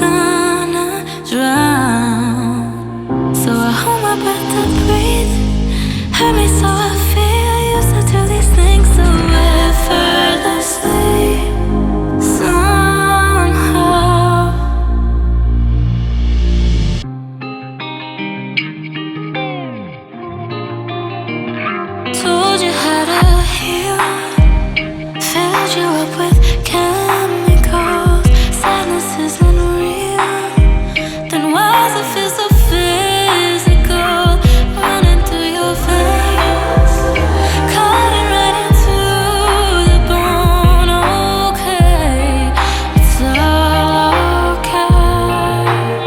gonna drown. So I hold my breath to breathe. Hurt me so I feel used to do these things so effortlessly. Somehow told you how to heal, filled you up with chemicals. Sadness isn't real, then why does it feel so physical? Running through your veins, cutting right into the bone. Okay, it's all okay,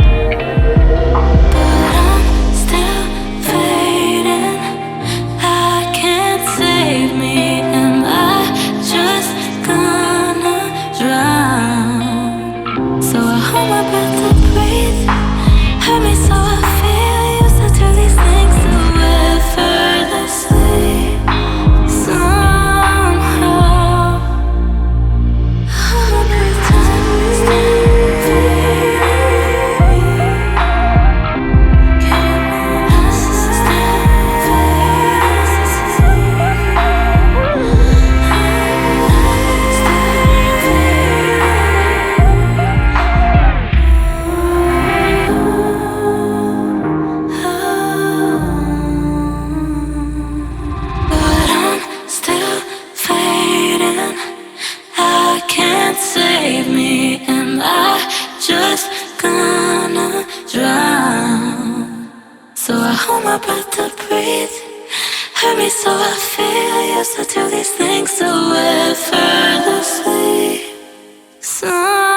but I'm still fading. I can't save me. Am I just gonna drown? So I hold my breath to breathe. Hurt me so I feel used to do these things so effortlessly. Somehow every time we stand fading. But I'm still fading. I can't save me. Am I just gonna drown? So I hold my breath to breathe. Hurt me so I feel used to do these things so effortlessly.